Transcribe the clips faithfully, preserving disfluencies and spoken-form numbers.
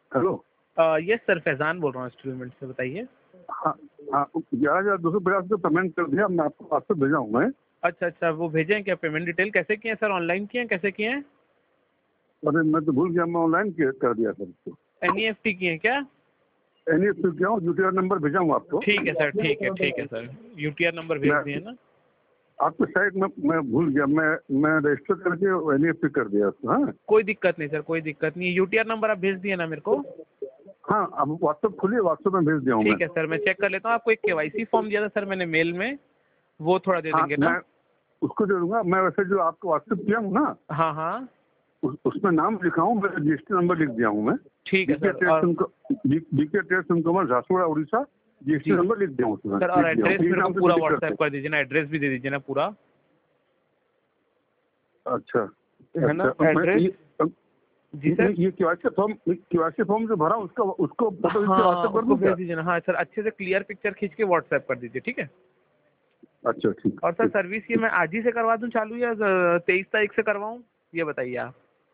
Hello. Yes sir, Faizan बोल रहा हूँ इंस्टॉलमेंट से, बताइए। हाँ हाँ, ग्यारह हजार दो सौ पचास रुपये पेमेंट कर दिया, मैं आपको व्हाट्सएप भेजा हूँ मैं। अच्छा अच्छा, वो भेजे हैं क्या? पेमेंट डिटेल कैसे किए हैं सर? ऑनलाइन किए हैं, कैसे किए हैं? अरे मैं तो भूल गया, मैं ऑनलाइन कर दिया सर इसको। एन ई एफ टी किए हैं क्या? एन ई एफ टी किया हूँ, यूटीआर नंबर भेजा हूँ आपको। ठीक है सर, ठीक है ठीक है sir, U T R number भेज दिए ना। आपको शायद मैं मैं भूल गया, मैं मैं रजिस्टर करके एन ई एफ टी कर दिया उसको। हाँ, कोई दिक्कत नहीं सर, कोई दिक्कत नहीं। यू टी आर नंबर आप भेज दिए ना मेरे को? हाँ, अब व्हाट्सएप खुलिए, व्हाट्सएप में भेज दिया हूँ मैं। ठीक है सर, मैं चेक कर लेता हूँ। आपको एक के वाई सी फॉर्म दिया था सर मैंने मेल में, वो थोड़ा दे हाँ, देंगे ना? मैं उसको दे दूंगा। मैं वैसे जो आपको व्हाट्सएप किया हूँ ना, हाँ हाँ, उस, उसमें नाम लिखा हूँ, मैं जी एस टी नंबर लिख दिया हूँ मैं। ठीक है सर। और बीके टेस्ट उनकमर Jharsuguda Orissa, G S T number लिख दिया हूँ उसमें। सर, और एड्रेस मेरे को पूरा दिक्कत व्हाट्सएप है। कर दीजिए ना, एड्रेस भी दे दीजिए ना पूरा। अच्छा, है ना अच्छा, मैं एड्रेस? ये जी सर। ये केवाईसी फॉर्म केवाईसी फॉर्म जो भरा उसका उसको फोटो खींच के हाँ, व्हाट्सएप कर उसको दूं क्या? भेज दीजिए ना। हाँ सर, अच्छे से क्लियर पिक्चर खींच के व्हाट्सएप कर दीजिए, ठीक है? अच्छा, ठीक और सर ठीक। सर्विस ये मैं आज ही से करवा दूं चालू, या तेईस तारीख से करवाऊं, ये बताइए आप।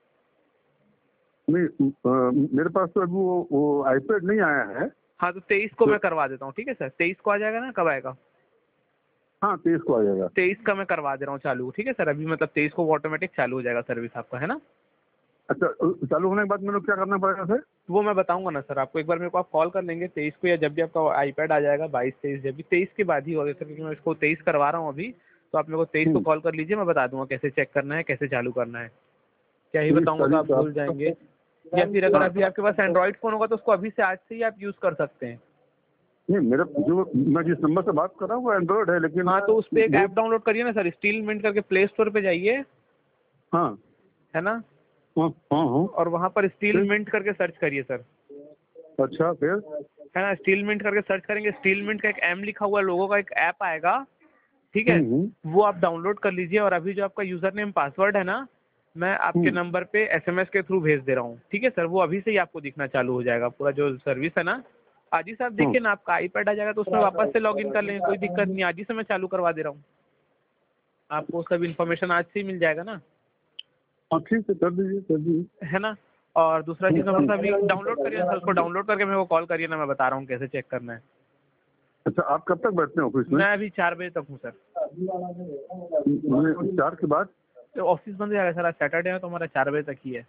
नहीं, अ, मेरे पास तो अभी वो वो आईपैड नहीं आया है। हाँ, तो तेईस को तो मैं करवा देता हूँ, ठीक है सर? तेईस को आ जाएगा ना? कब आएगा? हाँ, तेईस को आ जाएगा। तेईस का मैं करवा दे रहा हूँ चालू, ठीक है सर? अभी मतलब तेईस को ऑटोमेटिक चालू हो जाएगा सर्विस आपका, है ना? अच्छा, चालू होने के बाद मेरे को क्या करना पड़ेगा सर? वो मैं बताऊंगा ना सर आपको, एक बार मेरे को आप कॉल कर लेंगे तेईस को, या जब भी आपका आईपैड आ जाएगा, बाईस तेईस, जब भी तेईस के बाद ही होगा सर, क्योंकि मैं इसको तेईस करवा रहा हूँ अभी। तो आप मेरे को तेईस को हम्म, कॉल कर लीजिए, मैं बता दूंगा कैसे चेक करना है, कैसे चालू करना है। क्या ही तेईस बताऊंगा तो तारीख आप को भूल आप। जाएंगे। या फिर अगर हाँ, अभी आपके पास एंड्रॉइड फ़ोन होगा तो उसको अभी से आज से ही आप यूज़ कर सकते हैं। नहीं, मेरा जो मैं जिस नंबर से बात कर रहा हूँ वो एंड्रॉइड है, लेकिन हाँ, तो उस पर एक वो। ऐप डाउनलोड करिए ना सर, स्टील मिंट करके, प्ले स्टोर पे जाइए, हाँ है ना? हाँ हाँ हाँ। और वहाँ पर स्टील फिर? मिंट करके सर्च करिए सर, अच्छा, फिर? है ना? स्टील मिंट करके सर्च करेंगे, स्टील मिंट का एक एम लिखा हुआ लोगों का एक ऐप आएगा, ठीक है? हम्म हम्म वो आप डाउनलोड कर लीजिए। और अभी जो आपका यूज़र नेम पासवर्ड है ना, मैं आपके हम्म, नंबर पे एस एम एस के थ्रू भेज दे रहा हूँ, ठीक है सर? वो अभी से ही आपको दिखना चालू हो जाएगा, पूरा जो सर्विस है ना। आज ही से आप हाँ देखिए ना, आपका आईपैड आ जाएगा तो उसमें वापस से लॉग इन कर लेंगे, कोई दिक्कत नहीं। आज ही से मैं चालू करवा दे रहा हूँ, आपको सब इन्फॉर्मेशन आज से ही मिल जाएगा ना, हाँ, ठीक है, कर दीजिए कर दीजिए। है ना? और दूसरा चीज़ मैं हम्म, बोलता, अभी डाउनलोड करिए ना सर, उसको हम्म। डाउनलोड करके मेरे को कॉल करिए ना, मैं बता रहा हूँ कैसे चेक करना है। अच्छा, आप कब तक बैठते हैं ऑफिस में? मैं अभी चार बजे तक हूँ सर। मैंने चार के बाद। तो ऑफिस बंद हो जाएगा सर, आज सैटरडे है तो हमारा चार बजे तक ही है।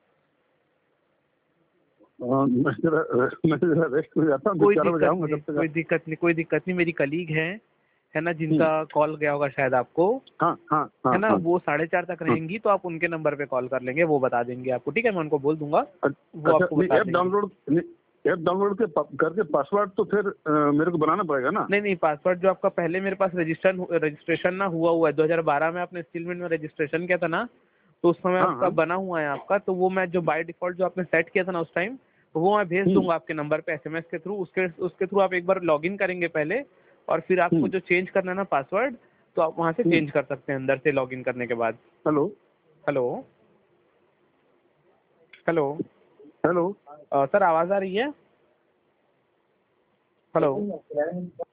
हाँ, मैं जरा मैं जरा रेस्ट हो जाता हूँ, तो कोई चार बजे दिक्कत आऊँगा नहीं, तब तक कोई आप। दिक्कत नहीं, कोई दिक्कत नहीं। मेरी कलीग है है ना, हम्म, जिनका कॉल गया होगा शायद आपको, हाँ हाँ है हाँ ना? हाँ वो साढ़े चार तक हाँ। रहेंगी, तो आप उनके नंबर पे कॉल कर लेंगे, वो बता देंगे आपको, ठीक है? मैं उनको बोल दूंगा, वो अच्छा, आपको नहीं, बता ऐप देंगे। डाउनलोड ऐप डाउनलोड के प- करके पासवर्ड तो फिर अ, मेरे को बनाना पड़ेगा ना? नहीं नहीं, पासवर्ड जो आपका पहले मेरे पास रजिस्टर रजिस्ट्रेशन ना हुआ हुआ है, दो हज़ार बारह में आपने स्टीलमेंट में रजिस्ट्रेशन किया था ना, तो उस समय हाँ आपका हाँ। बना हुआ है आपका, तो वो मैं जो बाय डिफ़ॉल्ट जो आपने सेट किया था ना उस टाइम, तो वो मैं भेज हम्म दूंगा आपके नंबर पे एसएमएस के थ्रू। उसके उसके थ्रू आप एक बार लॉगिन करेंगे पहले, और फिर आपको हम्म जो चेंज करना है ना पासवर्ड, तो आप वहाँ से हम्म। चेंज कर सकते हैं अंदर से लॉगिन करने के बाद। हेलो। Hello hello. हेलो। अ, सर आवाज़ आ रही है? हेलो।